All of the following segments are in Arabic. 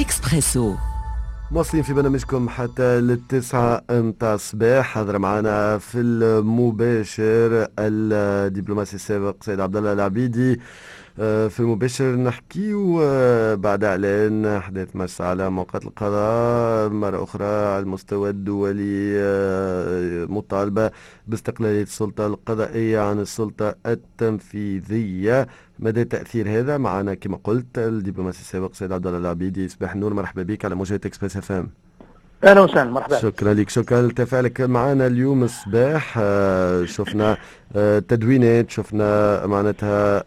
إكسبريسو. مواصلين في برنامجكم حتى للتسعة متاع الصباح. حاضر معنا في المباشر الدبلوماسي السابق سيد عبد الله العبيدي. في المباشر نحكيو بعد إعلان أحداث مرسى على موقعة القضاء مرة أخرى على المستوى الدولي، مطالبة باستقلالية السلطة القضائية عن السلطة التنفيذية. مدى تأثير هذا؟ معنا كما قلت الدبلوماسي السابق سيد عبد الله العبيدي. صباح النور، مرحبا بك على موجات اكسبريس اف ام. اهلا وسهلا، مرحبا. شكرا لك، شكرا لتفاعلك معنا اليوم الصباح. شفنا تدوينات، شفنا معناتها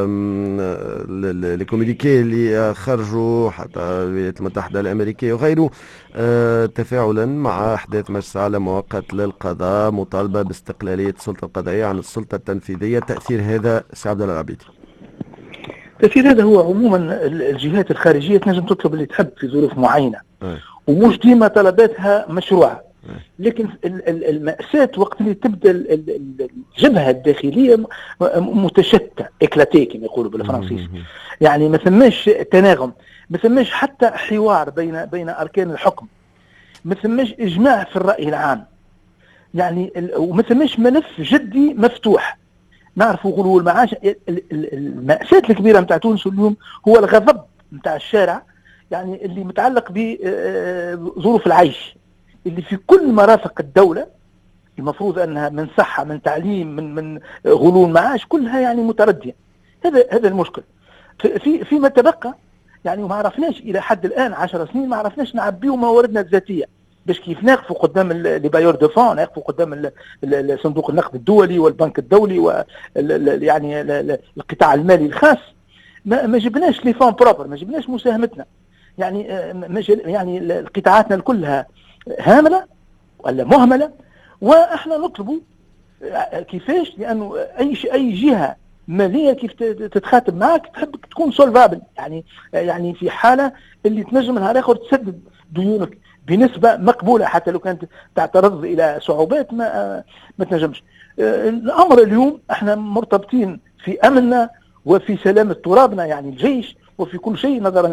الكوميديكي اللي خرجوا حتى الولايات المتحدة الأمريكية وغيره، تفاعلا مع أحداث مرسى على مؤقت للقضاء، مطالبة باستقلالية السلطة القضائية عن السلطة التنفيذية. تأثير هذا سي عبد الله العبيدي؟ التأثير هذا هو عموما الجهات الخارجية تنجم تطلب اللي تحب في ظروف معينة، ومش ديما طلباتها مشروعة. لكن المأساة وقت اللي تبدأ الجبهة الداخلية متشتتة، إكلاتي كما يقولوا بالفرنسيس، يعني ما ثماش تناغم، ما ثماش حتى حوار بين أركان الحكم، ما ثماش إجماع في الرأي العام، يعني وما ثماش ملف جدي مفتوح. نعرفوا غلو المعاش. المأساة الكبيرة متاع تونس اليوم هو الغضب متاع الشارع، يعني اللي متعلق بظروف العيش اللي في كل مرافق الدولة، المفروض أنها من صحة، من تعليم، من غلو المعاش، كلها يعني متردية. هذا المشكل. فيما تبقى يعني ما عرفناش إلى حد الآن 10 سنين ما عرفناش نعبيه مواردنا الذاتية، باش كيف نقفوا قدام لي بايور دو فون، نقفوا قدام صندوق النقد الدولي والبنك الدولي يعني القطاع المالي الخاص. ما جبناش لي فون بروبر، ما جبناش مساهمتنا، يعني قطاعاتنا كلها هاملة ولا مهملة. واحنا نطلبوا كيفاش، لانه اي جهة مالية كيف تتخاطب معك تحب تكون سولفابل، يعني في حالة اللي تنجم نهار اخر تسدد ديونك بنسبة مقبولة، حتى لو كانت تعترض إلى صعوبات ما تنجمش. الأمر اليوم احنا مرتبطين في أمننا وفي سلامة ترابنا، يعني الجيش، وفي كل شيء نظرا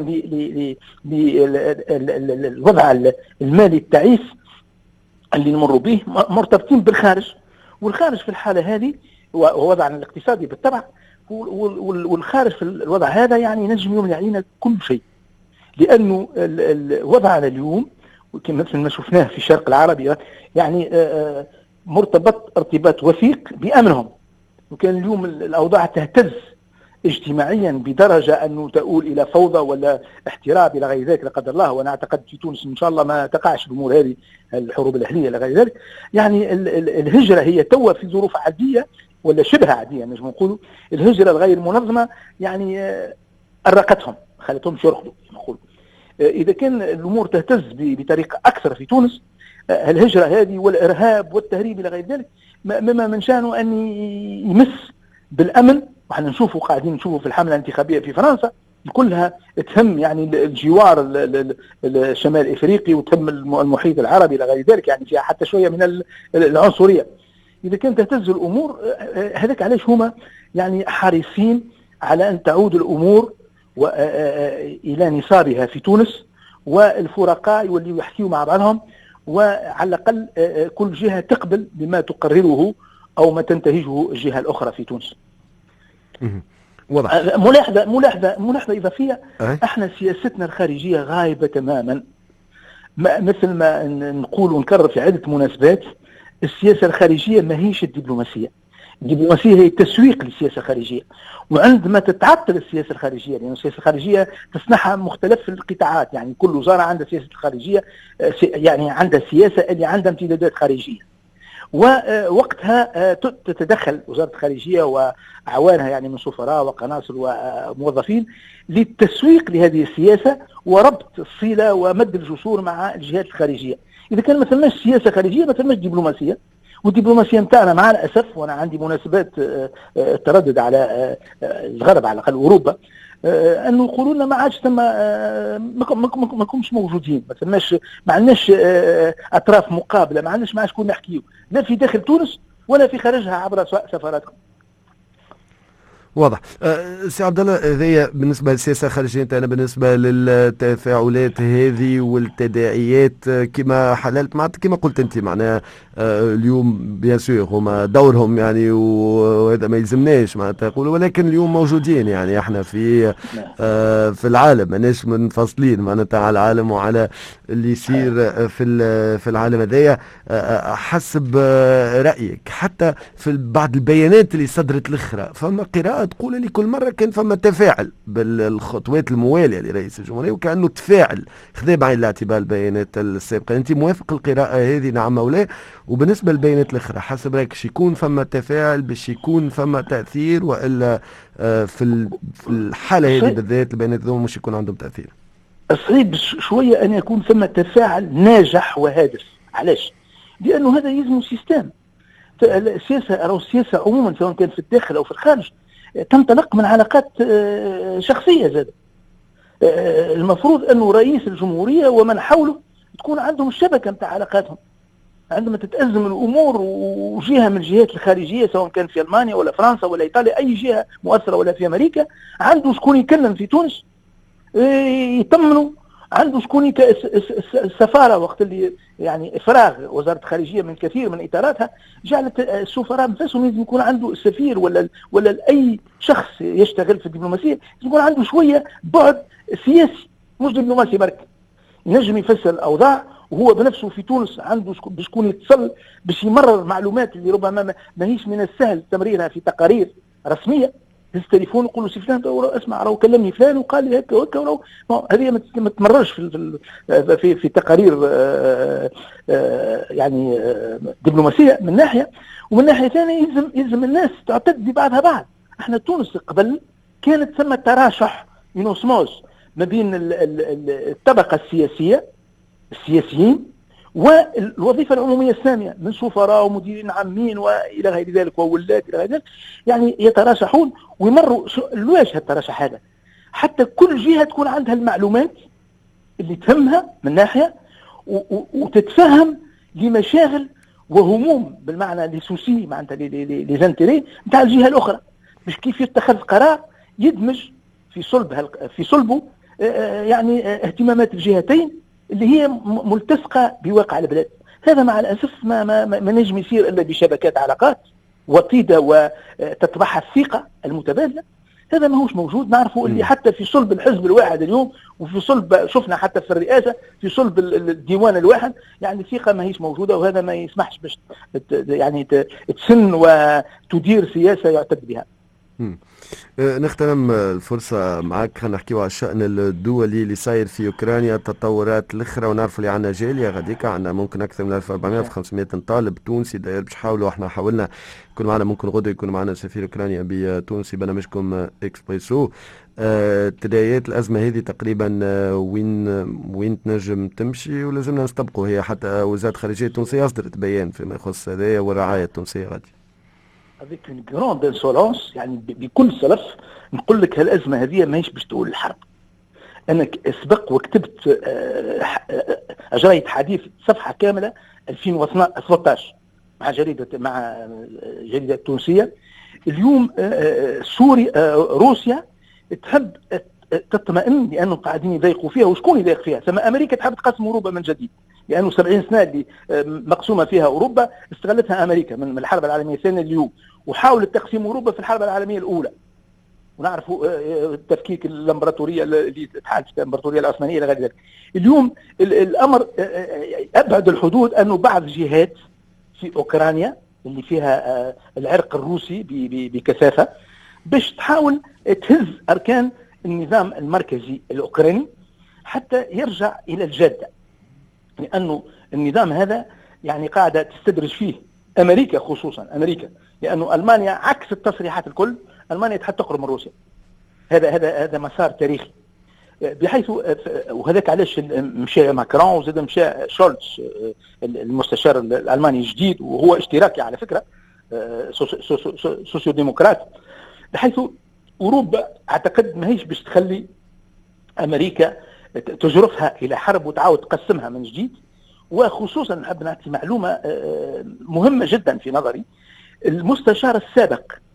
للوضع المالي التعيس اللي نمر به، مرتبطين بالخارج. والخارج في الحالة هذه ووضعنا الاقتصادي بالطبع، والخارج في الوضع هذا يعني نجم يمنع علينا كل شيء، لأنه وضعنا اليوم كما مثل ما شفناه في الشرق العربي يعني مرتبط ارتباط وثيق بأمنهم. وكان اليوم الأوضاع تهتز اجتماعيا بدرجة أنه تؤول إلى فوضى ولا احتراب إلى غير ذلك لا قدر الله. وأنا أعتقد في تونس إن شاء الله ما تقعش الأمور هذه، الحروب الأهلية إلى غير ذلك. يعني الهجرة هي توا في ظروف عادية ولا شبه عادية، نجم نقولوا الهجرة الغير منظمة يعني أرقتهم، خلتهم يرقدوا نقول. إذا كان الأمور تهتز بطريقة أكثر في تونس، الهجرة هذه والإرهاب والتهريب إلى غير ذلك مما من شأنه أن يمس بالأمن. وحنا نشوفوا قاعدين نشوفوا في الحملة الانتخابية في فرنسا كلها تهم يعني الجوار الشمال الإفريقي وتهم المحيط العربي إلى غير ذلك، يعني فيها حتى شوية من العنصرية. إذا كانت تهتز الأمور هذاك علاش هما يعني حريصين على أن تعود الأمور إلى نصابها في تونس، والفرقاء يوليوا يحكيوا مع بعضهم، وعلى الأقل كل جهة تقبل بما تقرره أو ما تنتهجه الجهة الأخرى في تونس. واضح. ملاحظة إضافية، احنا سياستنا الخارجية غايبة تماما. مثل ما نقول ونكرر في عدة مناسبات، السياسة الخارجية ما هيش الدبلوماسية. الدبلوماسية هي التسويق للسياسة الخارجية. وعندما تتعطل السياسة الخارجية، لأن السياسة الخارجية تصنعها مختلف القطاعات، يعني كل وزارة عندها سياسة خارجية، يعني عندها سياسة اللي عندها امتدادات خارجية، ووقتها تتدخل وزارة الخارجية وأعوانها يعني من سفراء وقناصل وموظفين للتسويق لهذه السياسة وربط الصلة ومد الجسور مع الجهات الخارجية. إذا كان ما ثماش سياسة خارجية ما ثماش دبلوماسية. والدبلوماسية متاعنا مع الأسف، وأنا عندي مناسبات تردد على الغرب على الأقل أوروبا، أنه يقولوا لنا ما عادش ثم ما كنتش موجودين، ما عندناش أطراف مقابلة، ما عادش كنا نحكيو لا في داخل تونس ولا في خارجها عبر سفاراتكم. واضح. سي عبد الله، هذه بالنسبه للسياسه الخارجيه نتاعنا، بالنسبه للتفاعلات هذه والتداعيات كما حللت معناتها كما قلت انت، معناها اليوم بيان سور هما دورهم يعني، وهذا ما يلزمناش معناتها يقولوا، ولكن اليوم موجودين يعني احنا في العالم، ماناش منفصلين معناتها على العالم وعلى اللي يصير في العالم هذايا. حسب رايك حتى في بعض البيانات اللي صدرت الاخرى، فما قراءه تقول لي كل مره كان فما تفاعل بالخطوات المواليه لرئيس الجمهوريه، وكانه تفاعل خذا بعين الاعتبار البيانات السابقه. انت موافق القراءه هذه نعم او لا؟ وبالنسبه للبيانات الاخرى حسب رايك باش يكون فما تفاعل، باش يكون فما تاثير، والا في الحاله هذه بالذات البيانات ذو مش يكون عندهم تاثير؟ صعيب شويه ان يكون ثم تفاعل ناجح وهادف. علاش؟ لانه هذا يلزم سيستم. السياسه عموما سواء كان في الداخل او في الخارج تنطلق من علاقات شخصيه زاد. المفروض انه رئيس الجمهوريه ومن حوله تكون عندهم الشبكه نتاع علاقاتهم. عندما تتأزم الامور وجهه من الجهات الخارجيه سواء كان في المانيا ولا فرنسا ولا ايطاليا، اي جهه مؤثره، ولا في امريكا، عنده شكون يكلم في تونس يطمنوا، عنده شكون السفاره وقت اللي يعني افراغ وزاره الخارجيه من كثير من اطاراتها جعلت السفراء نفسهم لازم يكون عنده السفير ولا اي شخص يشتغل في الدبلوماسيه يكون عنده شويه بعد سياسي مش دبلوماسي برك، ينجم يفسر الاوضاع، وهو بنفسه في تونس عنده شكون يتصل باش يمرر معلومات اللي ربما ما هيش من السهل تمريرها في تقارير رسميه. هز التليفون يقول له سي فلان اسمع راهو كلمني فلان وقال لي هكا وهكا، هذه ما تمررش في تقارير يعني دبلوماسيه من ناحيه، ومن ناحيه ثانيه يلزم الناس تعتد ببعضها بعض. احنا تونس قبل كانت ثم تراشح من اوسموس ما بين الطبقه السياسيين والوظيفه العموميه الساميه من سفراء ومديرين عامين والى غير ذلك وولات الى غير ذلك، يعني يتراشحون ويمروا لواش هالتراشح هذا؟ حتى كل جهه تكون عندها المعلومات اللي تهمها من ناحيه وتتفهم لمشاغل وهموم بالمعنى لي سوسي معناتها لي زانتيري نتاع الجهه الاخرى، مش كيف يتخذ قرار يدمج في صلبه يعني اهتمامات الجهتين اللي هي ملتصقة بواقع البلاد. هذا مع الأسف ما نجم يصير إلا بشبكات علاقات وطيدة وتتبعها الثقة المتبادلة. هذا ما هوش موجود. نعرفوا اللي حتى في صلب الحزب الواحد اليوم وفي صلب شفنا حتى في الرئاسة في صلب الديوان الواحد يعني الثقة ما هيش موجودة، وهذا ما يسمحش باش يعني تسن وتدير سياسة يعتد بها. نختم الفرصة معك، خلينا نحكيو على الشأن الدولي اللي صاير في أوكرانيا، التطورات الأخرى، ونعرفوا اللي عندنا جالية غاديكا، عندنا ممكن أكثر من 1400 500 طالب تونسي داير باش نحاولوا، احنا حاولنا يكون معنا ممكن غدا يكون معنا سفير أوكرانيا بتونسي برنامجكم إكسبريسو. تداعيات الأزمة هذه تقريبا وين تنجم تمشي ولازمنا نستبقوا؟ هي حتى وزارة الخارجية التونسية أصدرت بيان فيما يخص هذايا والرعاية التونسية غادي. avec une grande insolence يعني بكل سلف نقول لك هالأزمة هذه ماهيش باش تقول الحرب. أنا سبق وكتبت أجريت حديث صفحة كاملة 2013 مع جريدة تونسية. اليوم روسيا تحب تطمئن لأنه قاعدين يضايقوا فيها، وشكون يضايق فيها؟ ثم أمريكا تحب تقسم أوروبا من جديد، لأنه 70 سنة اللي مقسومة فيها أوروبا استغلتها أمريكا من الحرب العالمية الثانية اليوم، وحاولت تقسيم أوروبا في الحرب العالمية الأولى. ونعرفوا تفكيك الامبراطورية اللي تحالفت الامبراطورية العثمانية إلى غير ذلك. اليوم الأمر أبعد الحدود أنه بعض الجهات في أوكرانيا اللي فيها العرق الروسي بكثافة باش تحاول تهز أركان النظام المركزي الأوكراني حتى يرجع إلى الجادة، لأنه النظام هذا يعني قاعدة تستدرج فيه أمريكا، خصوصا أمريكا، لأنه ألمانيا عكس التصريحات الكل ألمانيا تحب تقرب من روسيا. هذا مسار تاريخي بحيث وهذاك علاش مشى ماكرون وزاد مشى شولتز المستشار الألماني الجديد، وهو اشتراكي على فكرة سوسيو ديمقراط، بحيث أوروبا أعتقد ما هيش باش تخلي أمريكا تجرفها إلى حرب وتعاود تقسمها من جديد. وخصوصا نحب نعطي معلومة مهمة جدا في نظري، المستشار السابق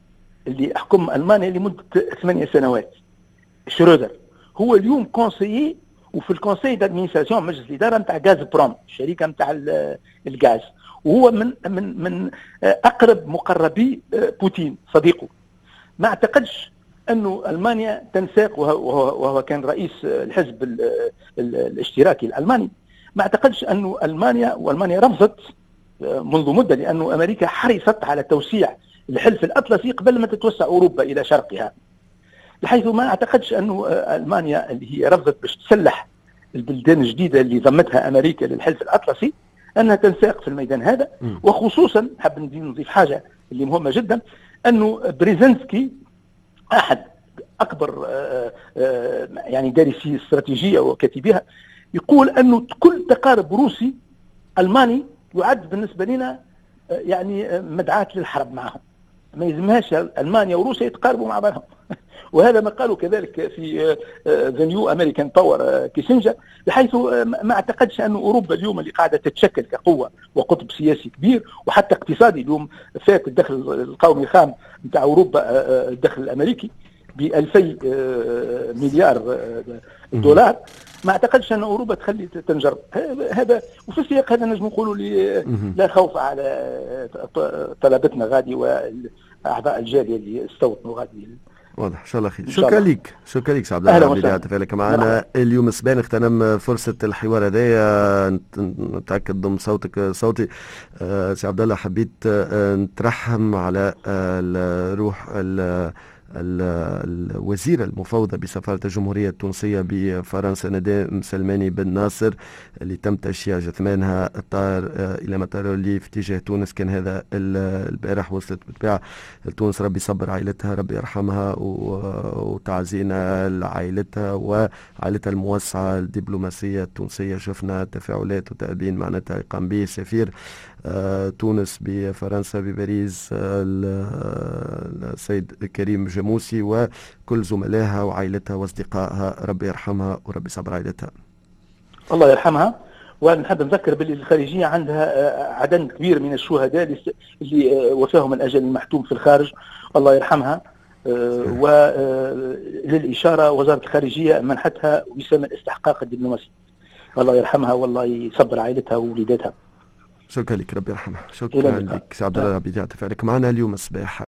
اللي حكم المانيا لمده 8 سنوات، شرودر، هو اليوم كونسيي وفي الكونسي دادمينستراسيون مجلس الاداره نتاع غاز بروم، الشركه نتاع الغاز، وهو من اقرب مقربي بوتين صديقه. ما اعتقدش انه المانيا تنساق، وهو كان رئيس الحزب الاشتراكي الالماني، ما اعتقدش انه والمانيا رفضت منذ مده، لانه امريكا حرصت على توسيع الحلف الاطلسي قبل ما تتوسع اوروبا الى شرقها، بحيث ما اعتقدش انه المانيا اللي هي رفضت باش تسلح البلدان الجديده اللي ضمتها امريكا للحلف الاطلسي انها تنساق في الميدان هذا. وخصوصا حاب نضيف حاجه اللي مهمه جدا، انه بريزنسكي احد اكبر يعني دارسي الاستراتيجيه وكاتبيها يقول انه كل تقارب روسي الماني يعد بالنسبه لنا يعني مدعاة للحرب معهم، ما يلزمهاش المانيا وروسيا يتقاربوا مع بعضهم. وهذا ما قالوا كذلك في ذا نيو امريكان باور كيسنجر، بحيث ما اعتقدش ان اوروبا اليوم اللي قاعده تتشكل كقوه وقطب سياسي كبير وحتى اقتصادي، اليوم فات الدخل القومي الخام نتاع اوروبا الدخل الامريكي ب 2000 مليار دولار، ما اعتقدش ان اوروبا تخلي تنجرب هذا. وفي السياق هذا نجم نقولوا لا خوف على طلبتنا غادي واعضاء الجاليه اللي استوطنوا غادي. واضح ان شاء الله خير. شكرا لك سي عبد الله العبيدي على تفاعلك معنا اليوم الصباح. نغتنم فرصه الحوار هذايا نتاكد ضم صوتي سي عبد الله، حبيت نترحم على الروح الوزيرة المفوضة بسفارة الجمهورية التونسية بفرنسا نداء مسلماني بن ناصر اللي تم تشييع جثمانها الطائر إلى مطار اللي في اتجاه تونس. كان هذا البارح، وصلت بالطبيعة لتونس. ربي يصبر عائلتها، ربي يرحمها، وتعزينا لعائلتها وعائلتها الموسعة الدبلوماسية التونسية. شفنا تفاعلات وتأبين معناتها قام به سفير تونس بفرنسا بباريس السيد كريم جاموسي وكل زملائها وعائلتها واصدقائها. ربي يرحمها وربي يصبر عائلتها. الله يرحمها. ونحب نذكر باللي الخارجيه عندها عدد كبير من الشهداء اللي وفاهم الاجل المحتوم في الخارج، الله يرحمها. وللاشاره وزاره الخارجيه منحتها وسام الاستحقاق الدبلوماسي، الله يرحمها والله يصبر عائلتها ووليداتها. شكرا لك، ربي يرحمها. شكرا لك سي عبد الله العبيدي على تفاعلك معنا اليوم الصباح.